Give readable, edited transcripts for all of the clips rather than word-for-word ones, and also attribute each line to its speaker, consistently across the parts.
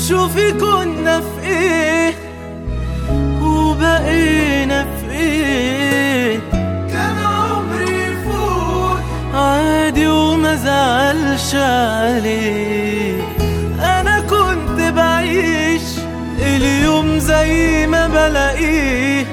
Speaker 1: شوفي كنا في ايه وبقينا في ايه. كان عمري يفوت عادي وما زعلش عليه. انا كنت بعيش اليوم زي ما بلاقيه،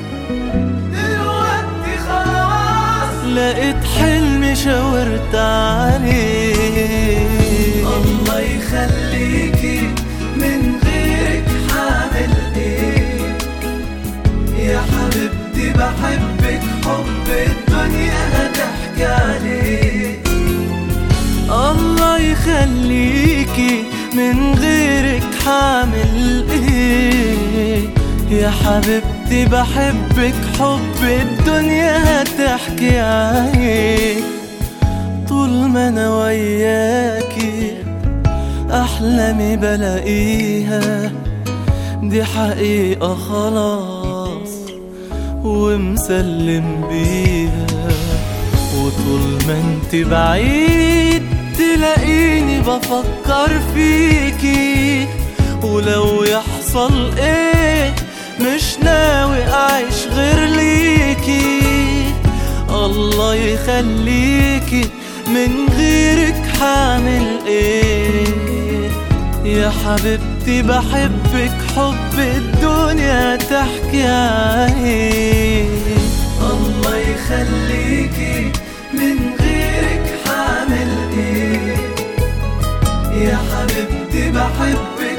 Speaker 1: دلوقتي خلاص لقيت حلمي شاورت عليه. الله يخليكي من غيرك حامل ايه يا حبيبتي، بحبك حب الدنيا هتحكي عليه. الله يخليكي من غيرك حامل ايه يا حبيبتي، بحبك حب الدنيا هتحكي عليه. طول ما انا وياكي احلامي بلاقيها، دي حقيقة خلاص ومسلم بيها. وطول ما انت بعيد تلاقيني بفكر فيكي، ولو يحصل ايه مش ناوي اعيش غير ليكي. الله يخليكي من غيرك حامل ايه يا حبيبتي، بحبك حب الدنيا تحكي عليه. الله يخليكي من غيرك حامل ايه يا حبيبتي، بحبك